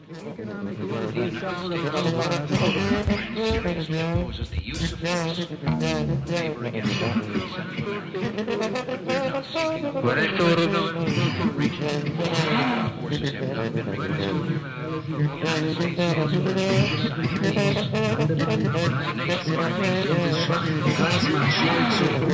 Economic growth consolidates vast proposes the use of force, favoring inequality centralization. We are not seeking a for region. All forces have not been reconciled. The United States stands for peace, united nations. United Nations are a peaceful society.